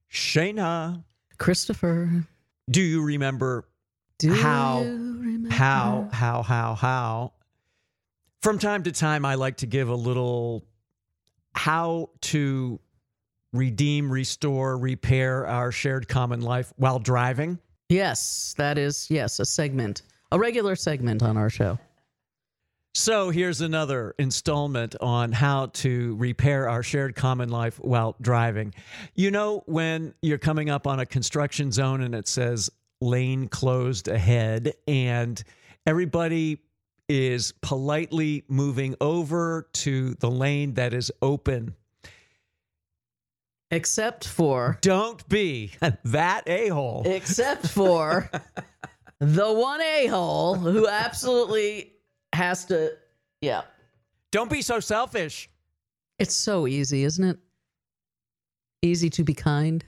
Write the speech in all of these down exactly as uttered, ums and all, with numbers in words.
Shayna. Christopher. Do you remember Do how, you remember? how, how, how, how? From time to time, I like to give a little how to redeem, restore, repair our shared common life while driving. Yes, that is, yes, a segment, a regular segment on our show. So here's another installment on how to repair our shared common life while driving. You know, when you're coming up on a construction zone and it says lane closed ahead and everybody is politely moving over to the lane that is open. Except for... Don't be that a-hole. Except for the one a-hole who absolutely... has to, yeah. Don't be so selfish. It's so easy, isn't it? Easy to be kind.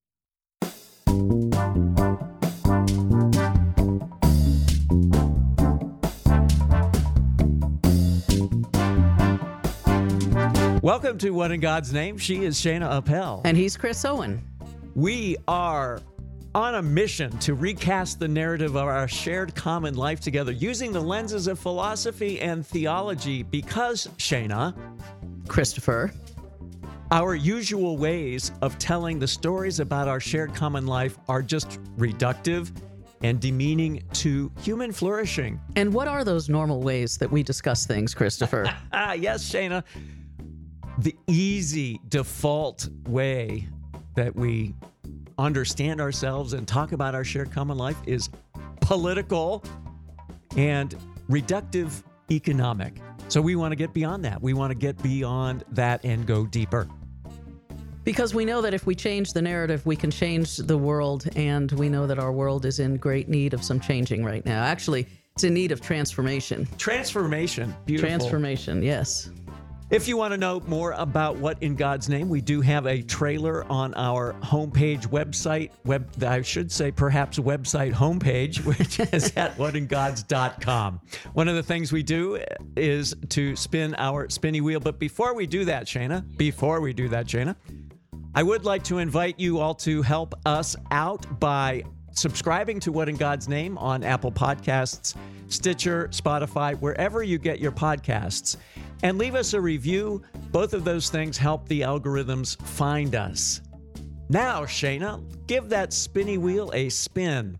Welcome to What in God's Name. She is Shayna Appel. And he's Chris Owen. We are on a mission to recast the narrative of our shared common life together using the lenses of philosophy and theology because, Shayna, Christopher, our usual ways of telling the stories about our shared common life are just reductive and demeaning to human flourishing. And what are those normal ways that we discuss things, Christopher? Ah, yes, Shayna. The easy default way that we understand ourselves and talk about our shared common life is political and reductive economic. So we want to get beyond that. We want to get beyond that and go deeper. Because we know that if we change the narrative, we can change the world, and we know that our world is in great need of some changing right now. Actually, it's in need of transformation. Transformation. Beautiful. Transformation, yes. If you want to know more about What in God's Name, we do have a trailer on our homepage website, web, I should say perhaps website homepage, which is at what in gods dot com. One of the things we do is to spin our spinny wheel. But before we do that, Shayna, before we do that, Shayna, I would like to invite you all to help us out by subscribing to What in God's Name on Apple Podcasts, Stitcher, Spotify, wherever you get your podcasts. And leave us a review. Both of those things help the algorithms find us. Now, Shayna, give that spinny wheel a spin.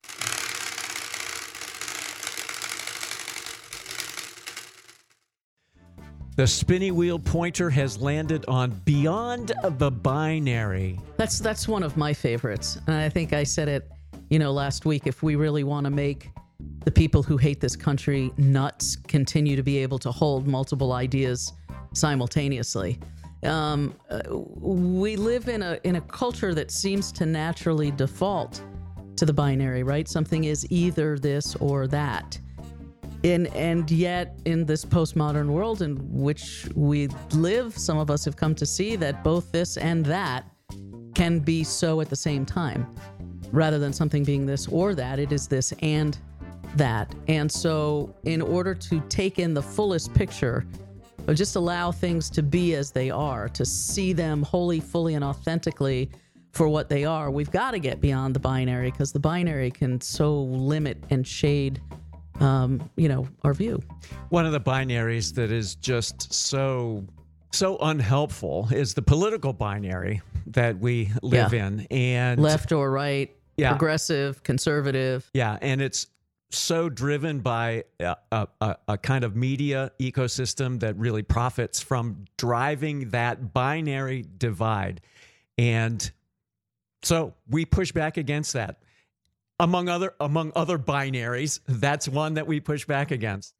The spinny wheel pointer has landed on Beyond the Binary. That's that's one of my favorites. And I think I said it, you know, last week. If we really want to make the people who hate this country nuts continue to be able to hold multiple ideas simultaneously. Um, uh, we live in a in a culture that seems to naturally default to the binary, right? Something is either this or that. And, and yet, in this postmodern world in which we live, some of us have come to see that both this and that can be so at the same time. Rather than something being this or that, it is this and that. And so in order to take in the fullest picture, or just allow things to be as they are, to see them wholly, fully, and authentically for what they are, we've got to get beyond the binary, because the binary can so limit and shade um, you know, our view. One of the binaries that is just so, so unhelpful is the political binary that we live Yeah. in. And Left or right, Yeah. progressive, conservative. Yeah, and it's so driven by a, a, a kind of media ecosystem that really profits from driving that binary divide. And so we push back against that. Among other among other binaries, that's one that we push back against.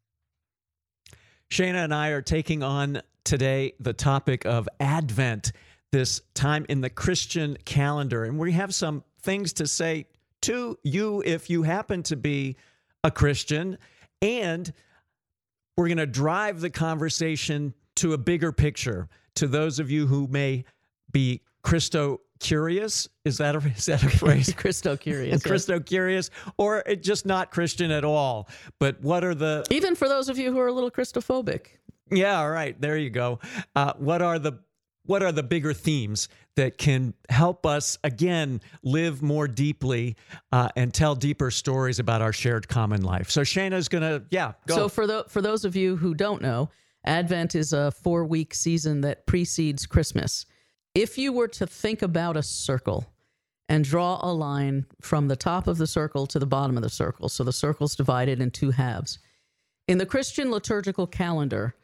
Shayna and I are taking on today the topic of Advent, this time in the Christian calendar. And we have some things to say to you if you happen to be a Christian. And we're going to drive the conversation to a bigger picture. To those of you who may be Christo curious, is that a, is that a phrase? Christo curious. Christo curious, or it just not Christian at all. But what are the... Even for those of you who are a little Christophobic. Yeah, all right. There you go. Uh, what are the what are the bigger themes that can help us, again, live more deeply uh, and tell deeper stories about our shared common life. So Shana's going to, yeah, go. So for, the, for those of you who don't know, Advent is a four-week season that precedes Christmas. If you were to think about a circle and draw a line from the top of the circle to the bottom of the circle, so the circle's divided in two halves. In the Christian liturgical calendar,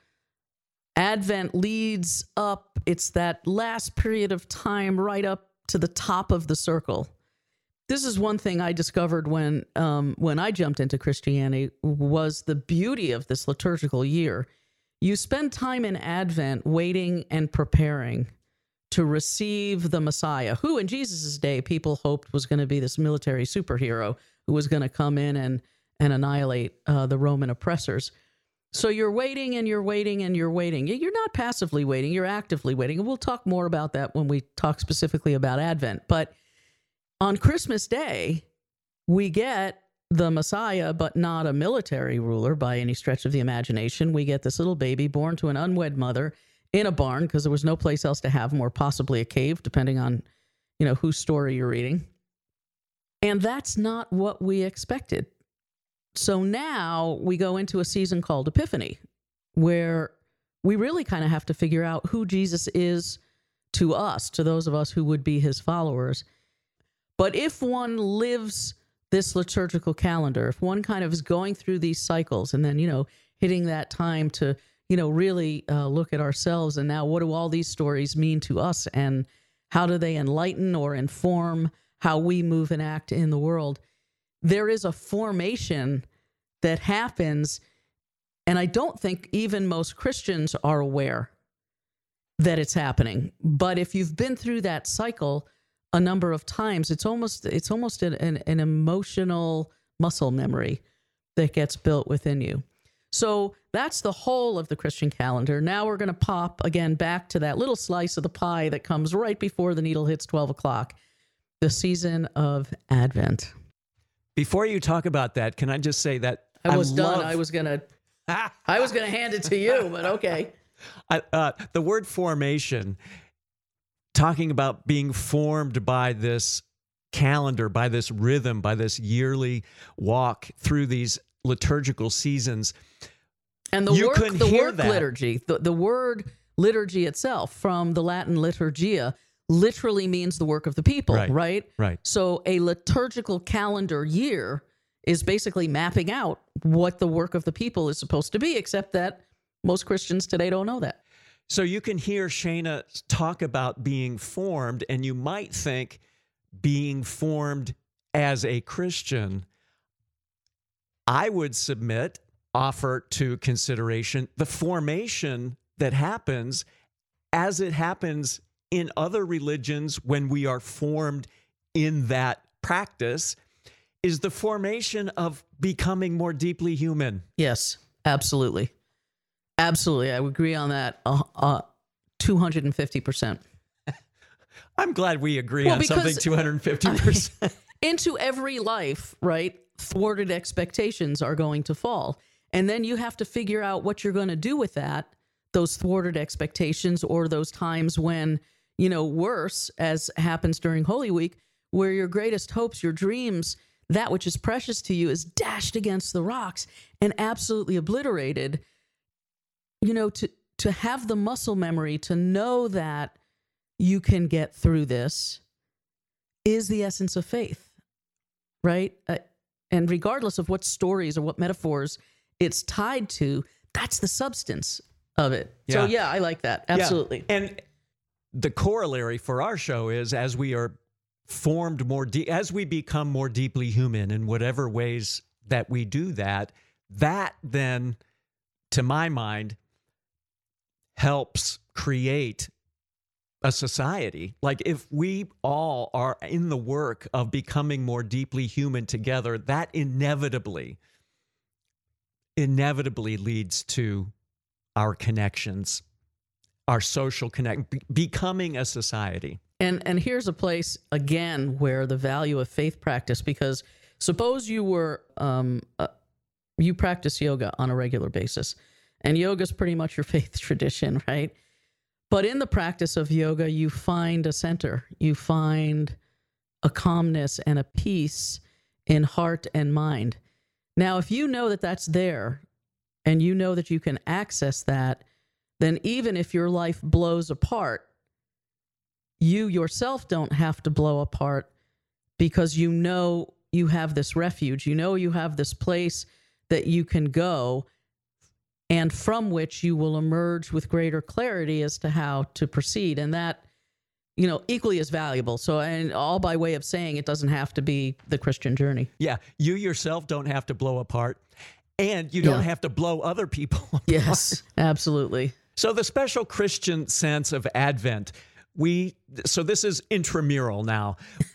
Advent leads up, it's that last period of time right up to the top of the circle. This is one thing I discovered when um, when I jumped into Christianity, was the beauty of this liturgical year. You spend time in Advent waiting and preparing to receive the Messiah, who in Jesus' day people hoped was going to be this military superhero who was going to come in and, and annihilate uh, the Roman oppressors. So you're waiting and you're waiting and you're waiting. You're not passively waiting, you're actively waiting. And we'll talk more about that when we talk specifically about Advent. But on Christmas Day, we get the Messiah, but not a military ruler by any stretch of the imagination. We get this little baby born to an unwed mother in a barn because there was no place else to have him, or possibly a cave, depending on, you know, whose story you're reading. And that's not what we expected. So now we go into a season called Epiphany, where we really kind of have to figure out who Jesus is to us, to those of us who would be his followers. But if one lives this liturgical calendar, if one kind of is going through these cycles and then, you know, hitting that time to, you know, really uh, look at ourselves and now what do all these stories mean to us and how do they enlighten or inform how we move and act in the world? There is a formation that happens, and I don't think even most Christians are aware that it's happening. But if you've been through that cycle a number of times, it's almost it's almost an, an, an emotional muscle memory that gets built within you. So that's the whole of the Christian calendar. Now we're going to pop again back to that little slice of the pie that comes right before the needle hits twelve o'clock, the season of Advent. Before you talk about that, can I just say that I was I done. love... I was gonna, I was gonna hand it to you, but okay. I, uh, the word formation, talking about being formed by this calendar, by this rhythm, by this yearly walk through these liturgical seasons. And the you work, couldn't the hear work that. liturgy, the, the word liturgy itself, from the Latin liturgia, literally means the work of the people, Right, right? right. So a liturgical calendar year is basically mapping out what the work of the people is supposed to be, except that most Christians today don't know that. So you can hear Shana talk about being formed, and you might think being formed as a Christian. I would submit, offer to consideration, the formation that happens as it happens in other religions when we are formed in that practice is the formation of becoming more deeply human. Yes, absolutely. Absolutely. I would agree on that uh, uh, two hundred fifty percent. I'm glad we agree Well, on because- something two hundred fifty percent. Into every life, right, thwarted expectations are going to fall. And then you have to figure out what you're going to do with that, those thwarted expectations, or those times when, you know, worse, as happens during Holy Week, where your greatest hopes, your dreams, that which is precious to you is dashed against the rocks and absolutely obliterated. You know, to, to have the muscle memory to know that you can get through this is the essence of faith, right? Uh, and regardless of what stories or what metaphors it's tied to, that's the substance of it. Yeah. So yeah, I like that. Absolutely. Yeah. And the corollary for our show is as we are formed more, de- as we become more deeply human in whatever ways that we do that, that then, to my mind, helps create a society. Like if we all are in the work of becoming more deeply human together, that inevitably, inevitably leads to our connections, our social connect, be- becoming a society. And and here's a place, again, where the value of faith practice, because suppose you were, um, uh, you practice yoga on a regular basis, and yoga is pretty much your faith tradition, right? But in the practice of yoga, you find a center. You find a calmness and a peace in heart and mind. Now, if you know that that's there and you know that you can access that, then even if your life blows apart, you yourself don't have to blow apart, because you know you have this refuge. You know you have this place that you can go and from which you will emerge with greater clarity as to how to proceed. And that, you know, equally as valuable. So, and all by way of saying it doesn't have to be the Christian journey. Yeah. You yourself don't have to blow apart, and you don't Yeah. have to blow other people apart. Yes, absolutely. So the special Christian sense of Advent, we, so this is intramural now.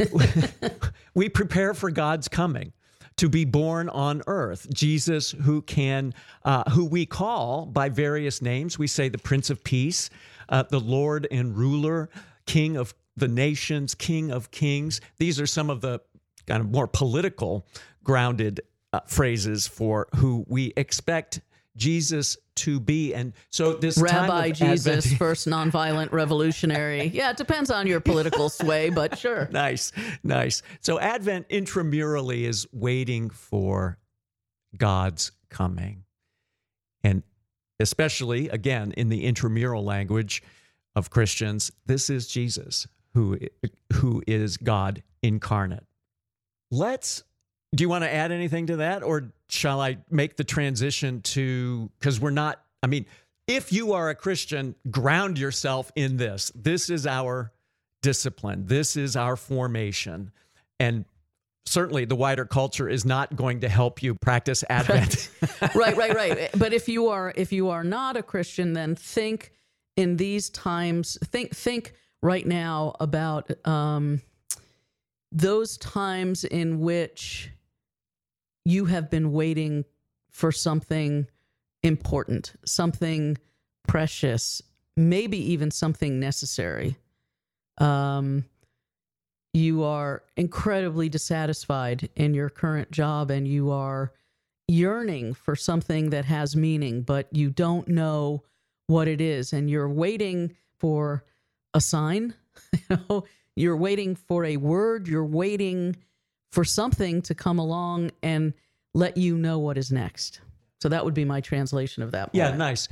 We prepare for God's coming to be born on earth. Jesus, who can, uh, who we call by various names. We say the Prince of Peace, uh, the Lord and Ruler, King of the nations, King of kings. These are some of the kind of more political grounded uh, phrases for who we expect Jesus to be. And so this time Rabbi of Jesus, Advent, first nonviolent revolutionary. Yeah, it depends on your political sway, but sure. nice, nice. So Advent intramurally is waiting for God's coming. And especially, again, in the intramural language of Christians, this is Jesus, who, who is God incarnate. Let's, do you want to add anything to that, or shall I make the transition to, because we're not, I mean, if you are a Christian, ground yourself in this. This is our discipline. This is our formation. And certainly the wider culture is not going to help you practice Advent. Right, right, right. But if you are if you are not a Christian, then think in these times, think think right now about um, those times in which you have been waiting for something important, something precious, maybe even something necessary. Um, you are incredibly dissatisfied in your current job, and you are yearning for something that has meaning, but you don't know what it is, and you're waiting for a sign. You know, you're waiting for a word. You're waiting for something to come along and let you know what is next. So that would be my translation of that. Yeah, moment. nice.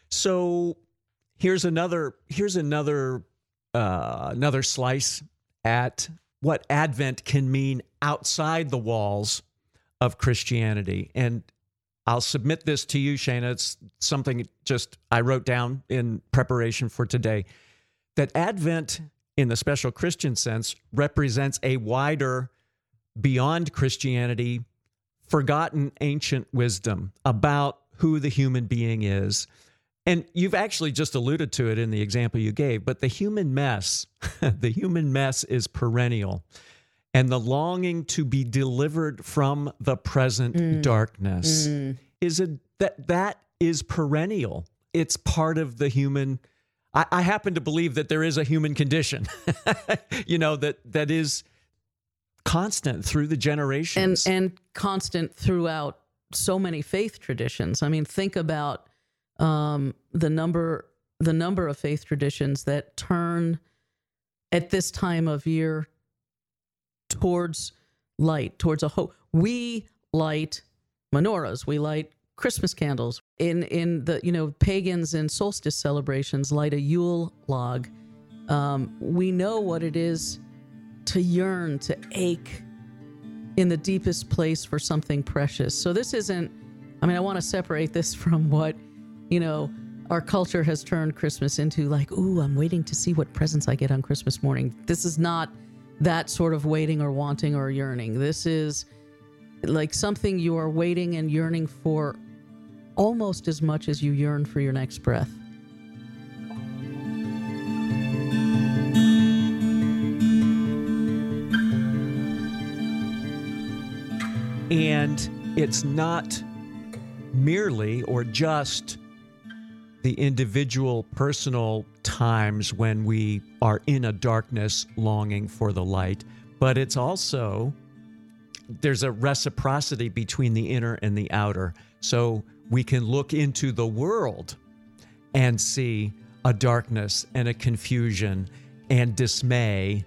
So here's another here's another uh, another slice at what Advent can mean outside the walls of Christianity. And I'll submit this to you, Shana. It's something just I wrote down in preparation for today, that Advent, in the special Christian sense, represents a wider, beyond Christianity, forgotten ancient wisdom about who the human being is. And you've actually just alluded to it in the example you gave, but the human mess, the human mess is perennial. And the longing to be delivered from the present Mm. darkness Mm. is a that that is perennial. It's part of the human. I, I happen to believe that there is a human condition, you know, that that is constant through the and generations. and constant throughout so many faith traditions. I mean, think about um, the number the number of faith traditions that turn at this time of year towards light, towards a hope. We light menorahs, we light Christmas candles. In in the you know pagans and solstice celebrations light a Yule log. Um, we know what it is to yearn, to ache in the deepest place for something precious. So this isn't, I mean, I want to separate this from what, you know, our culture has turned Christmas into, like, ooh, I'm waiting to see what presents I get on Christmas morning. This is not that sort of waiting or wanting or yearning. This is like something you are waiting and yearning for almost as much as you yearn for your next breath. And it's not merely or just the individual personal times when we are in a darkness longing for the light, but it's also, there's a reciprocity between the inner and the outer. So we can look into the world and see a darkness and a confusion and dismay,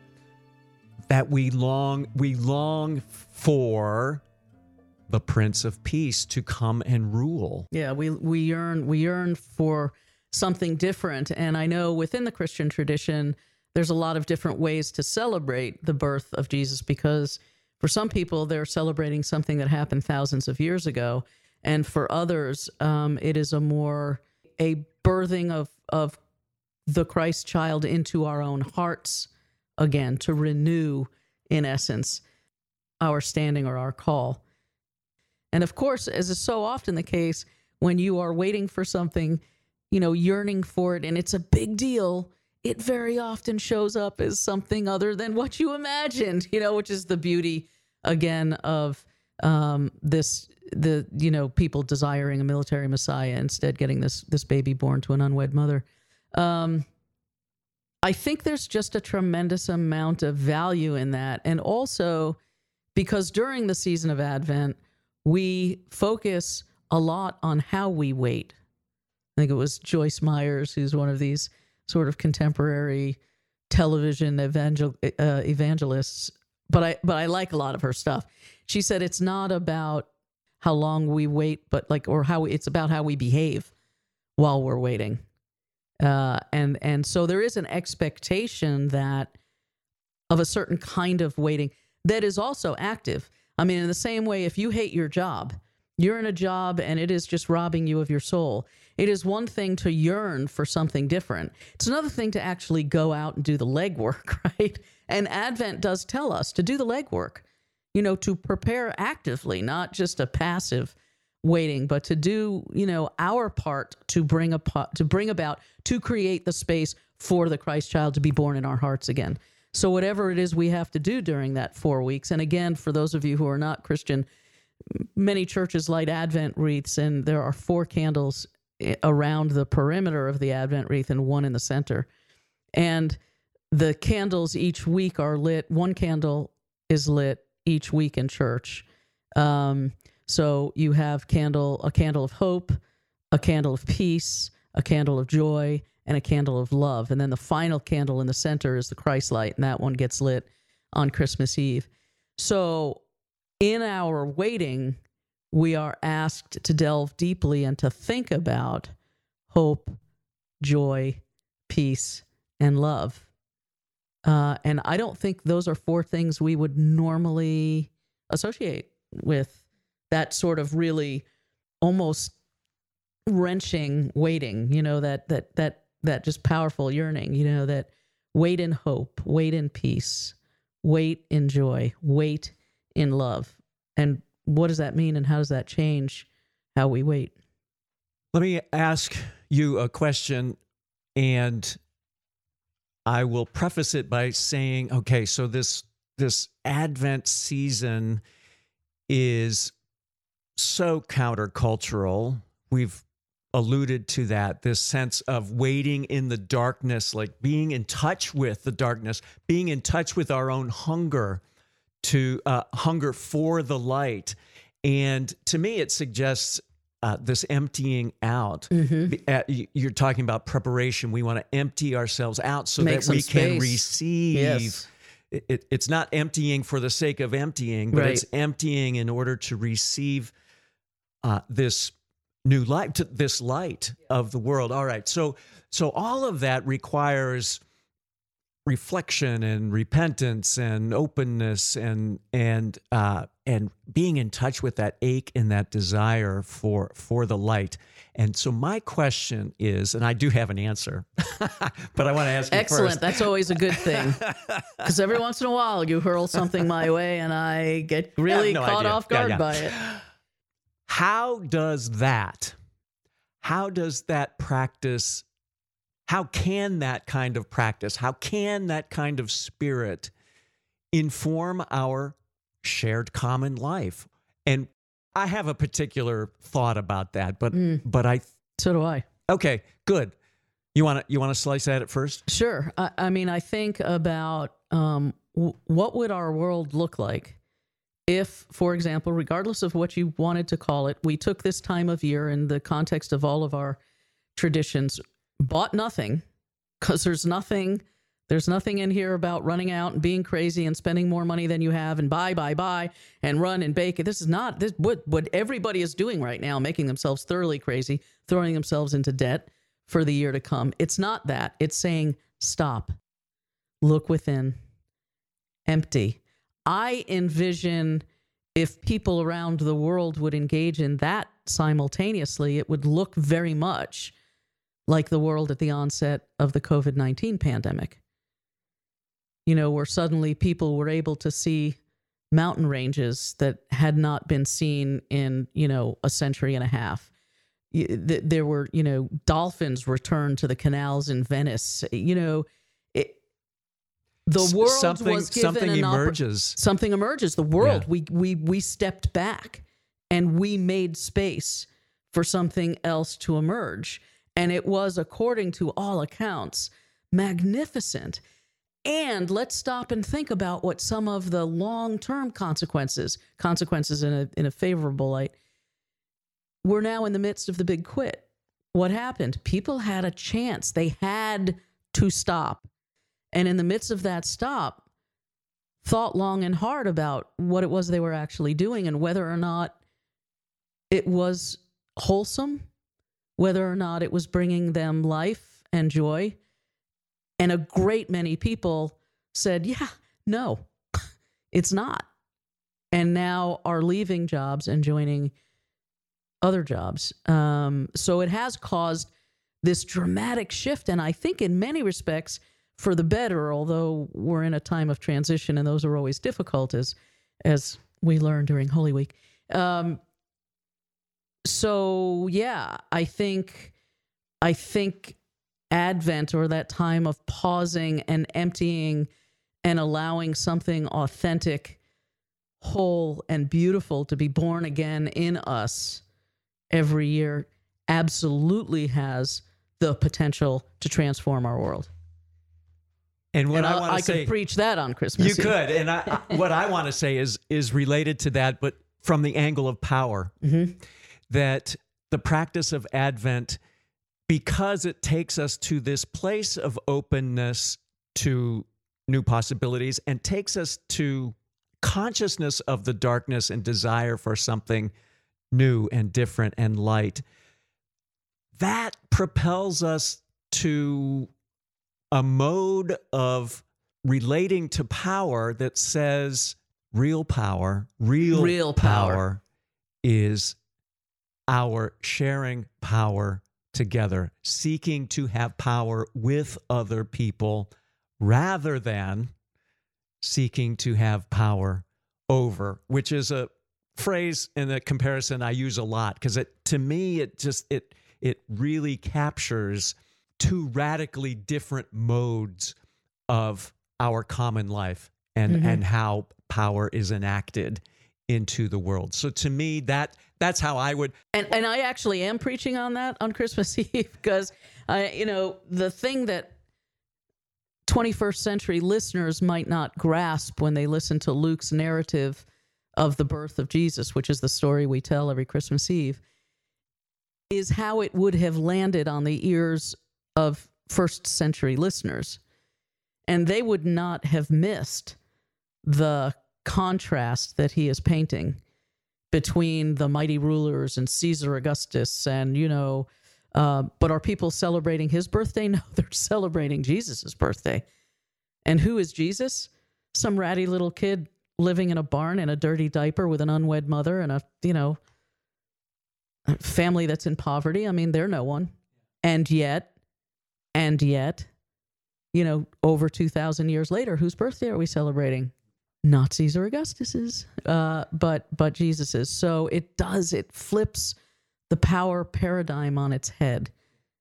that we long we long for the Prince of Peace to come and rule. Yeah, we we yearn we yearn for something different. And I know within the Christian tradition, there's a lot of different ways to celebrate the birth of Jesus, because for some people, they're celebrating something that happened thousands of years ago. And for others, um, it is a more a birthing of, of the Christ child into our own hearts again, to renew, in essence, our standing or our call. And of course, as is so often the case, when you are waiting for something, you know, yearning for it, and it's a big deal, it very often shows up as something other than what you imagined, you know, which is the beauty, again, of um, this, the, you know, people desiring a military messiah, instead getting this, this baby born to an unwed mother. Um, I think there's just a tremendous amount of value in that. And also because during the season of Advent, we focus a lot on how we wait. I think it was Joyce Myers, who's one of these sort of contemporary television evangel- uh, evangelists, but I but I like a lot of her stuff. She said it's not about how long we wait, but like, or how it's about how we behave while we're waiting. Uh, and and so there is an expectation that of a certain kind of waiting that is also active. I mean, in the same way, if you hate your job, you're in a job and it is just robbing you of your soul. It is one thing to yearn for something different. It's another thing to actually go out and do the legwork, right? And Advent does tell us to do the legwork, you know, to prepare actively, not just a passive waiting, but to do, you know, our part to bring a to bring about, to create the space for the Christ child to be born in our hearts again. So whatever it is we have to do during that four weeks, and again, for those of you who are not Christian, many churches light Advent wreaths, and there are four candles around the perimeter of the Advent wreath and one in the center. And the candles each week are lit. One candle is lit each week in church. Um, so you have candle, a candle of hope, a candle of peace, a candle of joy, and a candle of love. And then the final candle in the center is the Christ light, and that one gets lit on Christmas Eve. So in our waiting, we are asked to delve deeply and to think about hope, joy, peace, and love. Uh, and I don't think those are four things we would normally associate with that sort of really almost wrenching waiting, you know, that that that that just powerful yearning, you know, that wait in hope, wait in peace, wait in joy, wait in love. And what does that mean, and how does that change how we wait? Let me ask you a question, and I will preface it by saying, okay, so this this Advent season is so countercultural. We've alluded to that, this sense of waiting in the darkness, like being in touch with the darkness, being in touch with our own hunger, to uh, hunger for the light. And to me, it suggests uh, this emptying out. Mm-hmm. Uh, you're talking about preparation. We want to empty ourselves out so Make that we space. can receive. Yes. It, it, it's not emptying for the sake of emptying, but Right. it's emptying in order to receive uh, this new light, to this light of the world. All right. So, so all of that requires reflection and repentance and openness and and uh, and being in touch with that ache and that desire for for the light. And so my question is, and I do have an answer, but I want to ask you Excellent. first. That's always a good thing. Because every once in a while you hurl something my way and I get really no caught idea. off Yeah, guard yeah. by it. How does that, how does that practice, how can that kind of practice, how can that kind of spirit inform our shared common life? And I have a particular thought about that, but Mm. but I, So do I. okay, good. You want to you want to slice at it first? Sure. I, I mean, I think about um, w- what would our world look like if, for example, regardless of what you wanted to call it, we took this time of year in the context of all of our traditions, bought nothing, because there's nothing, there's nothing in here about running out and being crazy and spending more money than you have and buy, buy, buy and run and bake. This is not this what what everybody is doing right now, making themselves thoroughly crazy, throwing themselves into debt for the year to come. It's not that. It's saying, stop, look within, empty. I envision if people around the world would engage in that simultaneously, it would look very much like the world at the onset of the COVID nineteen pandemic. You know, where suddenly people were able to see mountain ranges that had not been seen in, you know, a century and a half. There were, you know, dolphins returned to the canals in Venice. You know, it, the world something, was given something an emerges. Oppor- something emerges. The world, Yeah. we we we stepped back and we made space for something else to emerge. And it was, according to all accounts, magnificent. And let's stop and think about what some of the long-term consequences, consequences in a in a favorable light. We're now in the midst of the big quit. What happened? People had a chance. They had to stop. And in the midst of that stop, thought long and hard about what it was they were actually doing and whether or not it was wholesome, whether or not it was bringing them life and joy. And a great many people said, yeah, no, it's not. And now are leaving jobs and joining other jobs. Um, so it has caused this dramatic shift. And I think in many respects for the better, although we're in a time of transition and those are always difficult, as, as we learned during Holy Week. Um, so, yeah, I think, I think Advent, or that time of pausing and emptying and allowing something authentic, whole, and beautiful to be born again in us every year, absolutely has the potential to transform our world. And what and I, I want to I say, could preach that on Christmas you Eve. could, and I, what I want to say is is related to that, but from the angle of power. Mm-hmm. That the practice of Advent, because it takes us to this place of openness to new possibilities and takes us to consciousness of the darkness and desire for something new and different and light, that propels us to a mode of relating to power that says real power, real, Real power, power. is our sharing power together, seeking to have power with other people rather than seeking to have power over, which is a phrase in a comparison I use a lot because it, to me, it just, it, it really captures two radically different modes of our common life and, Mm-hmm. and how power is enacted into the world. So to me, that that's how I would. And and I actually am preaching on that on Christmas Eve because, I, you know, the thing that twenty-first century listeners might not grasp when they listen to Luke's narrative of the birth of Jesus, which is the story we tell every Christmas Eve, is how it would have landed on the ears of first century listeners. And they would not have missed the contrast that he is painting between the mighty rulers and Caesar Augustus and, you know, uh, but are people celebrating his birthday? No, they're celebrating Jesus's birthday. And who is Jesus? Some ratty little kid living in a barn in a dirty diaper with an unwed mother and a, you know, a family that's in poverty. I mean, they're no one. And yet, and yet, you know, over two thousand years later, whose birthday are we celebrating? Not Caesar Augustus's, uh, but but Jesus's. So it does, it flips the power paradigm on its head.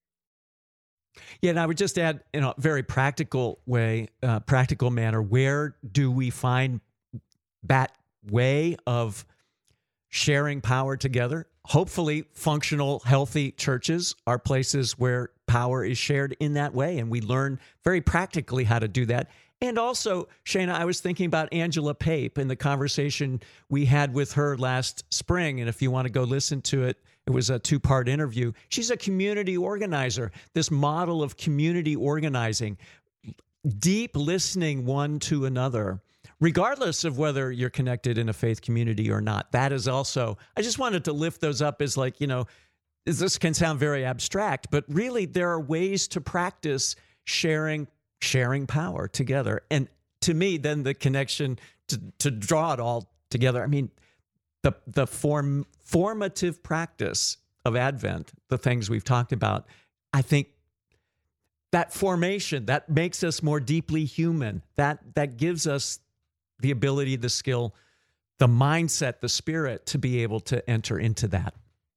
Yeah, and I would just add, in a very practical way, uh, practical manner, where do we find that way of sharing power together? Hopefully, functional, healthy churches are places where power is shared in that way, and we learn very practically how to do that. And also, Shana, I was thinking about Angela Pape and the conversation we had with her last spring. And if you want to go listen to it, It was a two-part interview. She's a community organizer. This model of community organizing, deep listening one to another, regardless of whether you're connected in a faith community or not. That is also, I just wanted to lift those up as like, you know, this can sound very abstract, but really there are ways to practice sharing, sharing power together. And to me, then the connection to, to draw it all together, I mean, the, the form, formative practice of Advent, the things we've talked about, I think that formation, that makes us more deeply human. That, that gives us the ability, the skill, the mindset, the spirit to be able to enter into that.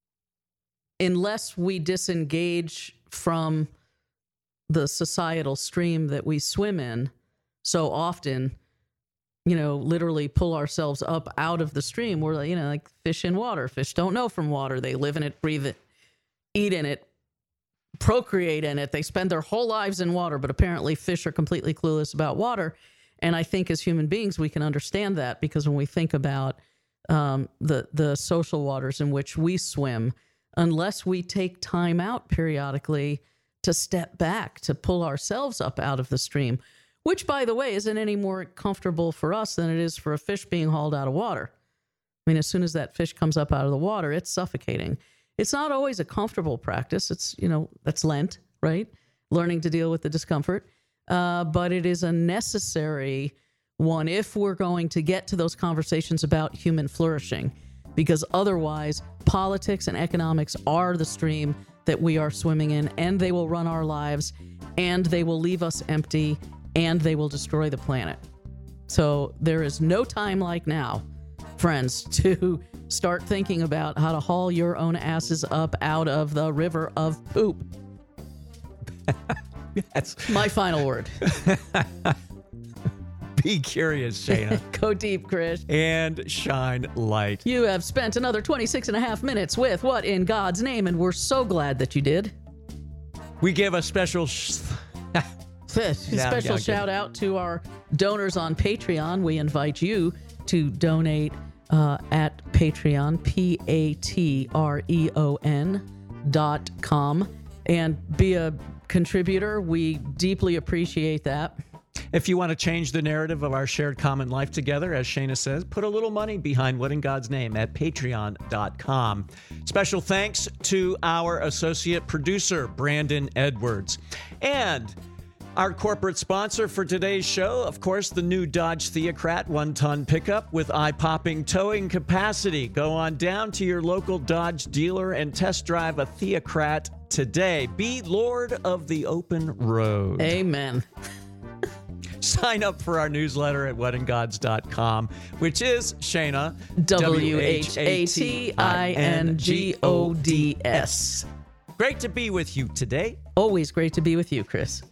Unless we disengage from the societal stream that we swim in so often, you know, literally pull ourselves up out of the stream. We're, you know, like fish in water. Fish don't know from water. They live in it, breathe it, eat in it, procreate in it. They spend their whole lives in water, but apparently fish are completely clueless about water. And I think as human beings, we can understand that, because when we think about um, the the social waters in which we swim, unless we take time out periodically to step back, to pull ourselves up out of the stream, which, by the way, isn't any more comfortable for us than it is for a fish being hauled out of water. I mean, as soon as that fish comes up out of the water, it's suffocating. It's not always a comfortable practice. It's, you know, that's Lent, right? Learning to deal with the discomfort. Uh, but it is a necessary one if we're going to get to those conversations about human flourishing, because otherwise politics and economics are the stream that we are swimming in, and they will run our lives, and they will leave us empty, and they will destroy the planet. So there is no time like now, friends, to start thinking about how to haul your own asses up out of the river of poop. That's my final word. Be curious, Shana. Go deep, Chris. And shine light. You have spent another twenty-six and a half minutes with What in God's Name, and we're so glad that you did. We give a special sh- special yeah, yeah, shout good. out to our donors on Patreon. We invite you to donate uh, at Patreon, P A T R E O N dot com, and be a contributor. We deeply appreciate that. If you want to change the narrative of our shared common life together, as Shana says, put a little money behind What in God's Name at patreon dot com. Special thanks to our associate producer, Brandon Edwards. And our corporate sponsor for today's show, of course, the new Dodge Theocrat one-ton pickup with eye-popping towing capacity. Go on down to your local Dodge dealer and test drive a Theocrat today. Be Lord of the open road. Amen. Sign up for our newsletter at what in gods dot com, which is, Shana, W H A T I N G O D S. Great to be with you today. Always great to be with you, Chris.